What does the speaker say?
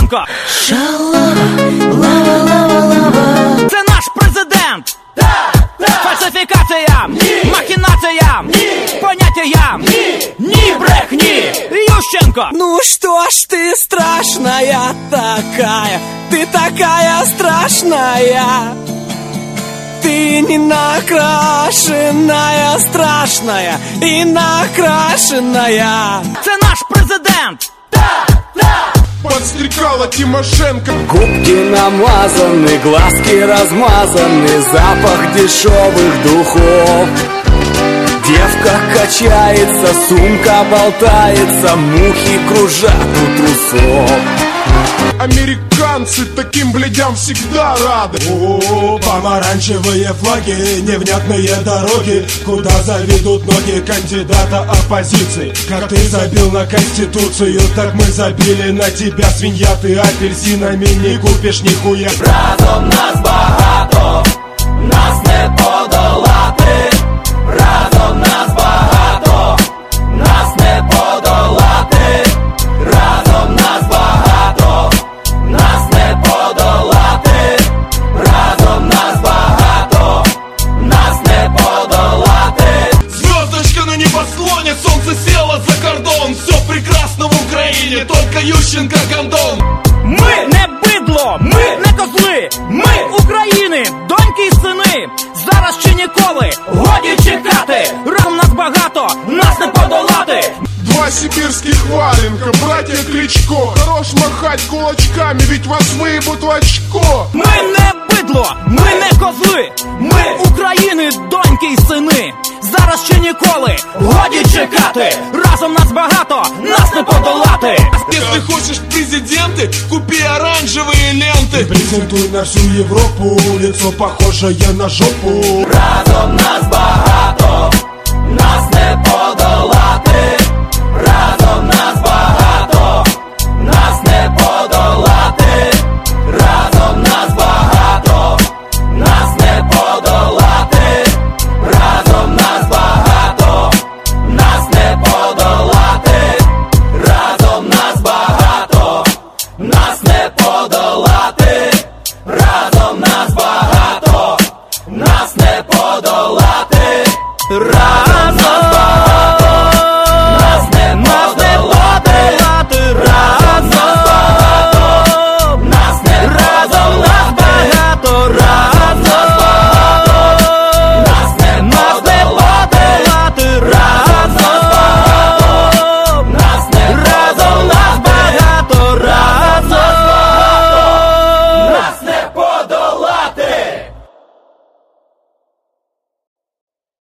Ющенко. Це наш президент. Фальсифікаціям, махінація, понятіям, ні брехні, Ющенко. Ну что ж ты страшная такая, ты такая страшная. Ты не накрашенная, страшная и накрашенная. Це наш президент. Подстрекала Тимошенко. Губки намазаны, глазки размазаны, запах дешевых духов. Девка качается, сумка болтается, мухи кружат у трусов. Американцы таким блядям всегда рады. О, помаранчевые флаги, невнятные дороги, куда заведут ноги кандидата оппозиции. Как ты забил на Конституцию, так мы забили на тебя, свинья, ты апельсинами не купишь нихуя. Разом нас багато, нас не подолати. Разом нас багато, нас не подолати. Разом нас багато, нас не подолати. Разом нас багато, нас не подолати. Звездочка на небосклоне, солнце село за кордон. Все прекрасно в Украине, только Ющенко гондон. Ми не бидло, ми не козли, ми України, доньки і сини. Зараз чи ніколи, годі чекати. Разом нас багато, нас не подолати. Два сибирских валенка, братья Кличко. Хорош махать кулачками, ведь вас выебут в очко. Ми не бидло, ми не козли, ми України, доньки і сини. Зараз чи ніколи, годі чекати. Разом нас багато, нас не подолати. Если хочешь в президенты, купи оранжевые ленты. Презентуй на всю Европу, лицо похожее на жопу. Разом нас багато, нас не подолати. Разом нас багато, нас не подолати. Разом нас багато, нас не подолати. Разом нас багато, нас не подолати. Разом нас багато, нас не подолати. Разом нас багато, нас не подолати. Разом